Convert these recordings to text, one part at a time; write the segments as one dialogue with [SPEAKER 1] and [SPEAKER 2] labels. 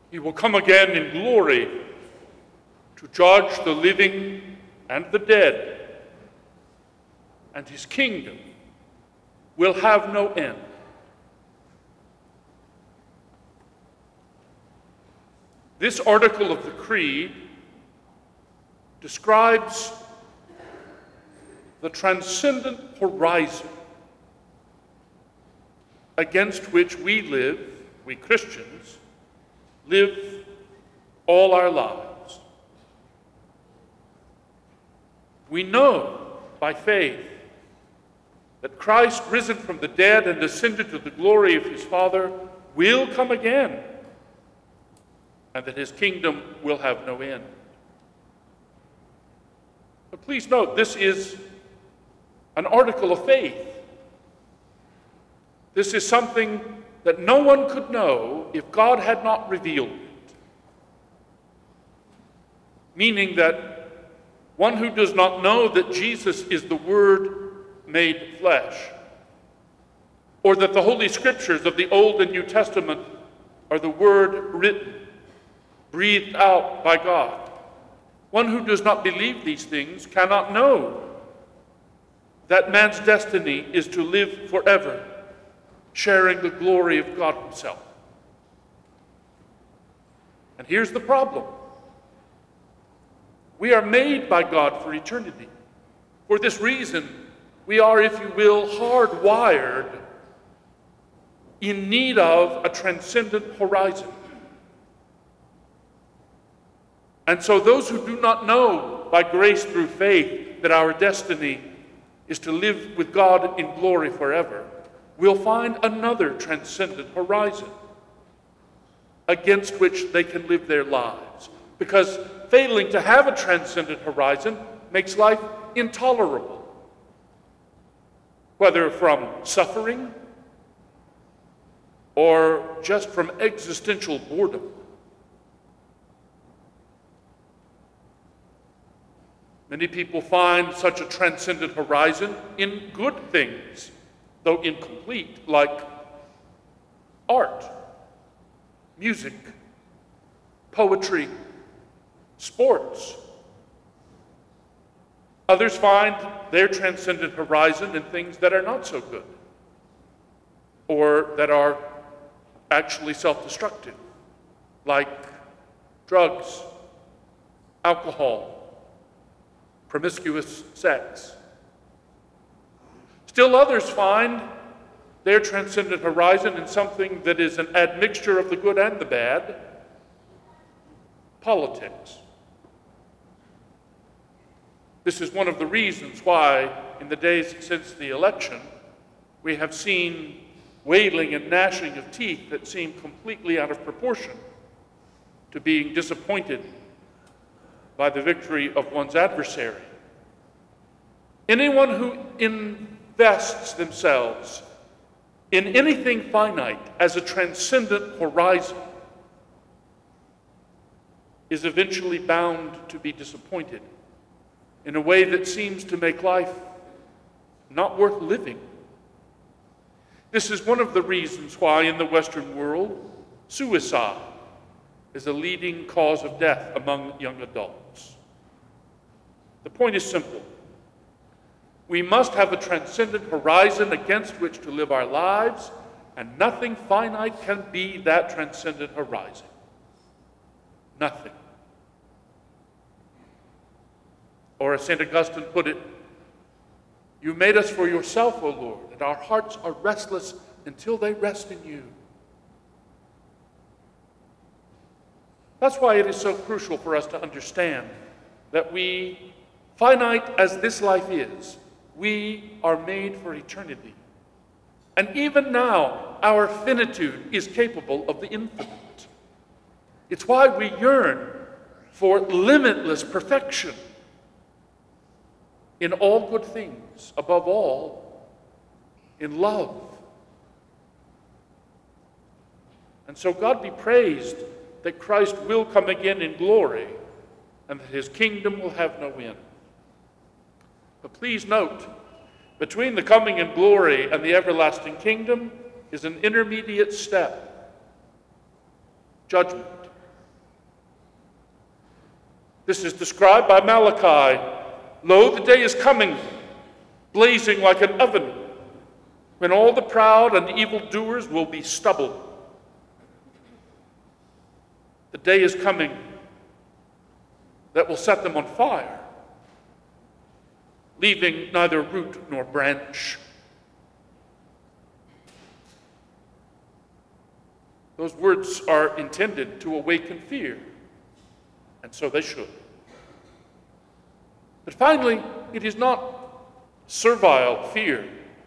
[SPEAKER 1] He will come again in glory to judge the living and the dead, and his kingdom will have no end. This article of the Creed describes the transcendent horizon against which we live, we Christians, live all our lives. We know by faith that Christ, risen from the dead and ascended to the glory of his Father, will come again, and that his kingdom will have no end. But please note, this is an article of faith. This is something that no one could know if God had not revealed it. Meaning that one who does not know that Jesus is the Word made flesh, or that the Holy Scriptures of the Old and New Testament are the Word written, breathed out by God. One who does not believe these things cannot know that man's destiny is to live forever, sharing the glory of God himself. And here's the problem. We are made by God for eternity. For this reason, we are, if you will, hardwired in need of a transcendent horizon. And so those who do not know by grace through faith that our destiny is to live with God in glory forever will find another transcendent horizon against which they can live their lives. Because failing to have a transcendent horizon makes life intolerable, whether from suffering or just from existential boredom. Many people find such a transcendent horizon in good things, though incomplete, like art, music, poetry, sports. Others find their transcendent horizon in things that are not so good, or that are actually self-destructive, like drugs, alcohol, promiscuous sex. Still others find their transcendent horizon in something that is an admixture of the good and the bad: politics. This is one of the reasons why, in the days since the election, we have seen wailing and gnashing of teeth that seem completely out of proportion to being disappointed by the victory of one's adversary. Anyone who invests themselves in anything finite as a transcendent horizon is eventually bound to be disappointed in a way that seems to make life not worth living. This is one of the reasons why in the Western world, suicide is a leading cause of death among young adults. The point is simple. We must have a transcendent horizon against which to live our lives, and nothing finite can be that transcendent horizon. Nothing. Or as St. Augustine put it, "You made us for yourself, O Lord, and our hearts are restless until they rest in you." That's why it is so crucial for us to understand that we, finite as this life is, we are made for eternity. And even now, our finitude is capable of the infinite. It's why we yearn for limitless perfection in all good things, above all, in love. And so God be praised that Christ will come again in glory and that his kingdom will have no end. But please note, between the coming in glory and the everlasting kingdom is an intermediate step: judgment. This is described by Malachi. Lo, the day is coming, blazing like an oven, when all the proud and evildoers will be stubble. The day is coming that will set them on fire, leaving neither root nor branch. Those words are intended to awaken fear, and so they should. But finally, it is not servile fear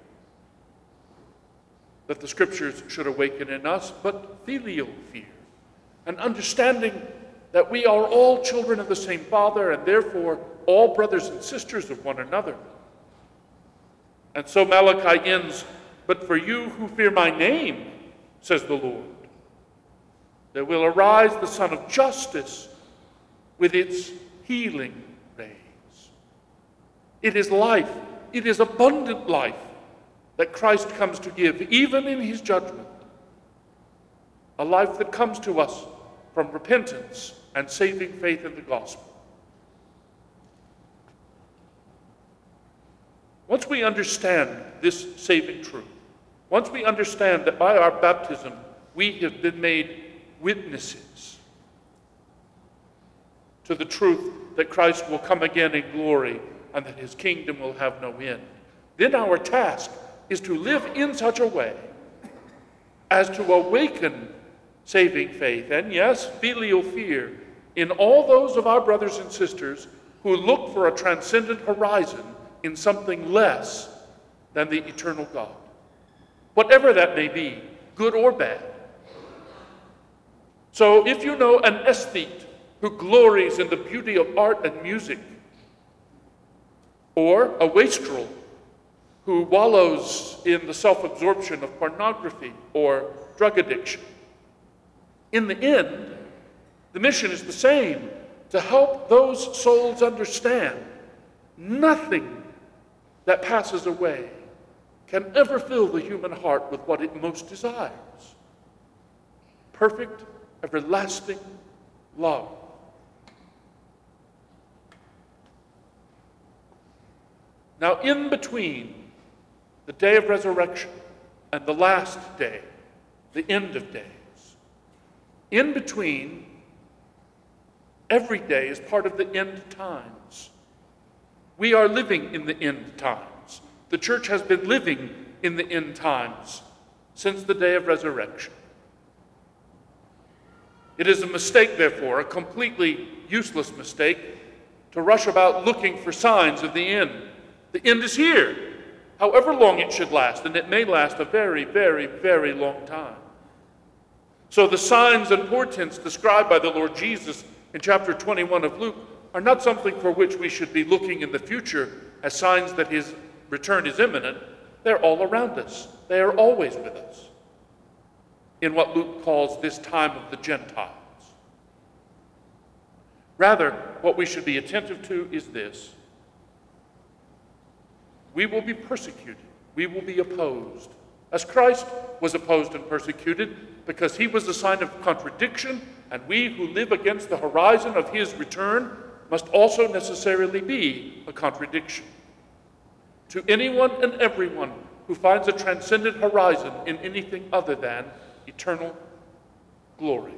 [SPEAKER 1] that the Scriptures should awaken in us, but filial fear, an understanding that we are all children of the same Father, and therefore all brothers and sisters of one another. And so Malachi ends, "But for you who fear my name, says the Lord, there will arise the Sun of Justice with its healing rays." It is life, it is abundant life that Christ comes to give, even in his judgment. A life that comes to us from repentance and saving faith in the gospel. Once we understand this saving truth, once we understand that by our baptism we have been made witnesses to the truth that Christ will come again in glory and that his kingdom will have no end, then our task is to live in such a way as to awaken saving faith and, yes, filial fear in all those of our brothers and sisters who look for a transcendent horizon in something less than the eternal God, whatever that may be, good or bad. So if you know an aesthete who glories in the beauty of art and music, or a wastrel who wallows in the self-absorption of pornography or drug addiction, in the end, the mission is the same: to help those souls understand nothing that passes away can ever fill the human heart with what it most desires: perfect, everlasting love. Now, in between the day of resurrection and the last day, the end of days, in between, every day is part of the end times. We are living in the end times. The church has been living in the end times since the day of resurrection. It is a mistake, therefore, a completely useless mistake, to rush about looking for signs of the end. The end is here, however long it should last, and it may last a very, very, very long time. So the signs and portents described by the Lord Jesus in chapter 21 of Luke are not something for which we should be looking in the future as signs that his return is imminent. They're all around us. They are always with us in what Luke calls this time of the Gentiles. Rather, what we should be attentive to is this: we will be persecuted. We will be opposed. As Christ was opposed and persecuted because he was a sign of contradiction, and we who live against the horizon of his return must also necessarily be a contradiction. To anyone and everyone who finds a transcendent horizon in anything other than eternal glory.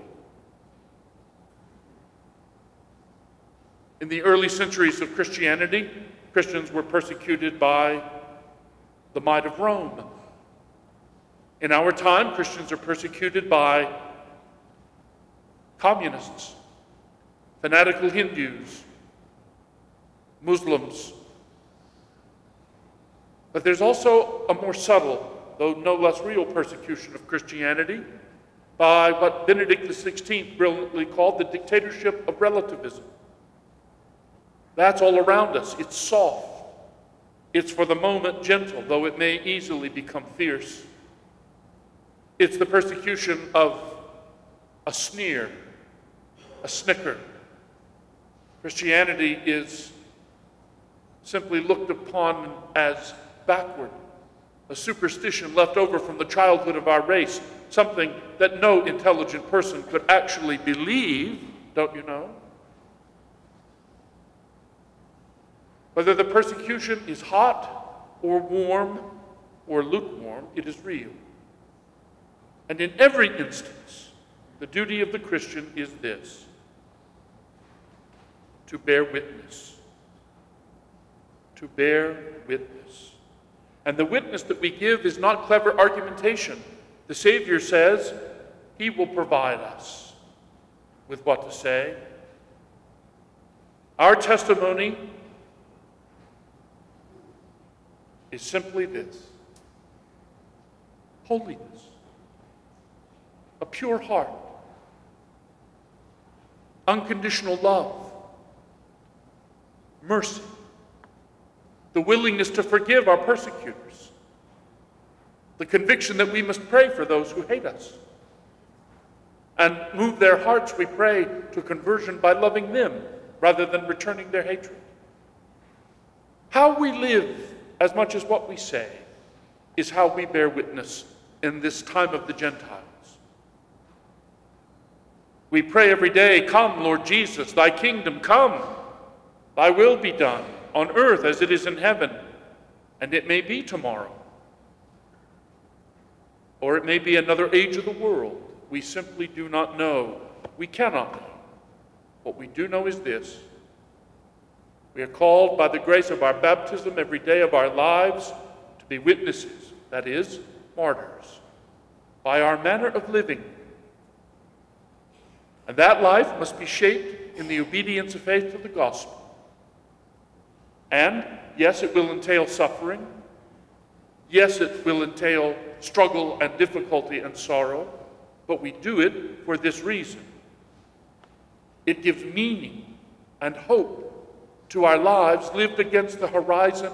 [SPEAKER 1] In the early centuries of Christianity, Christians were persecuted by the might of Rome. In our time, Christians are persecuted by communists, fanatical Hindus, Muslims. But there's also a more subtle, though no less real, persecution of Christianity by what Benedict XVI brilliantly called the dictatorship of relativism. That's all around us. It's soft. It's for the moment gentle, though it may easily become fierce. It's the persecution of a sneer, a snicker. Christianity is simply looked upon as backward, a superstition left over from the childhood of our race, something that no intelligent person could actually believe, don't you know? Whether the persecution is hot or warm or lukewarm, it is real. And in every instance, the duty of the Christian is this: to bear witness. To bear witness. And the witness that we give is not clever argumentation. The Savior says he will provide us with what to say. Our testimony is simply this: holiness, a pure heart, unconditional love, mercy, the willingness to forgive our persecutors, the conviction that we must pray for those who hate us, and move their hearts, we pray, to conversion by loving them rather than returning their hatred. How we live, as much as what we say, is how we bear witness in this time of the Gentiles. We pray every day, "Come, Lord Jesus, thy kingdom come, thy will be done on earth as it is in heaven." And it may be tomorrow, or it may be another age of the world. We simply do not know. We cannot know. What we do know is this: we are called by the grace of our baptism every day of our lives to be witnesses, that is, martyrs, by our manner of living. And that life must be shaped in the obedience of faith to the gospel. And yes, it will entail suffering. Yes, it will entail struggle and difficulty and sorrow. But we do it for this reason: it gives meaning and hope to our lives lived against the horizon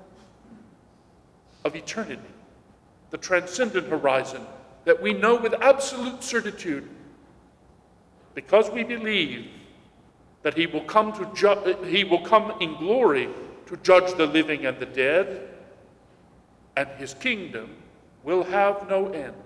[SPEAKER 1] of eternity, the transcendent horizon that we know with absolute certitude, because we believe that he will come in glory to judge the living and the dead, and his kingdom will have no end.